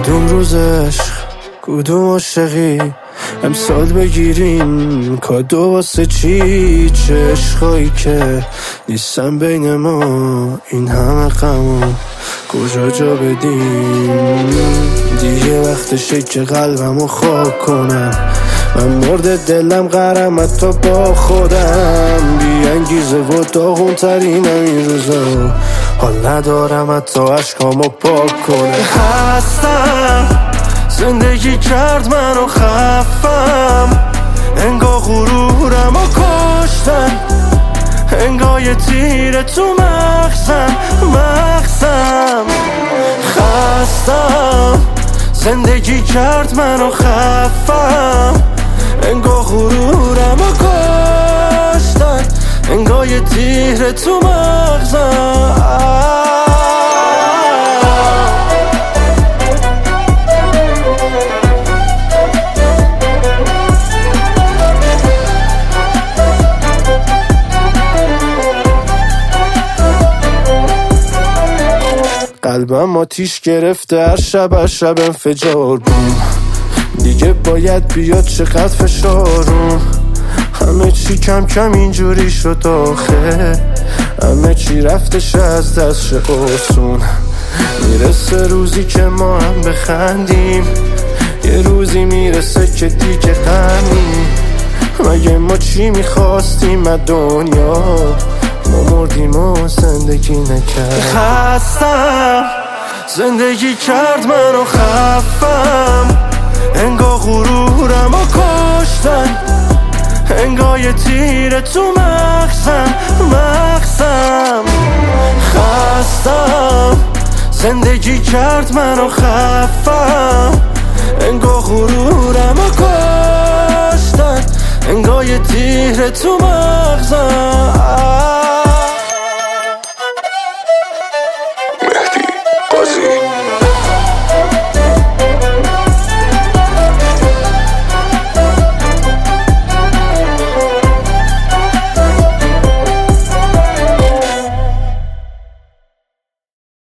کدوم روز عشق کدوم عاشقی امسال بگیریم کادو واسه چی؟ چه عشقایی که نیستن بین ما، این همه غمو کجا جا بدیم؟ دیگه وقتشه که قلبمو خاک کنم، من مرد دلم قرم تو با خودم، بی انگیزه و داغون ترینم این روزا، حال ندارم حتی عشقامو پاک کنه. هستم زندگی کرد منو خفم، انگار غرورمو کشتن، انگار یه تیر تو مغزم. خستم زندگی کرد منو خفم، انگار غرورمو کشتن، انگار یه تیر تو مغزم. قلبم آتیش گرفته، هر شب انفجار بوم، دیگه باید بیاد چقدر فشارم. همه چی کم کم اینجوری شد آخه، همه چی رفتش از دست آسون. میرسه روزی که ما هم بخندیم، یه روزی میرسه که دیگه غمیم. مگه ما چی میخواستیم از دنیا؟ ما مردیم و زندگی نکرد. خستم زندگی کرد منو خفم، انگار غرورمو کشتن، انگار یه تیر تو مغزم. خستم زندگی کرد منو خفم، انگار غرورمو کشتن، انگار یه تیر تو مغزم.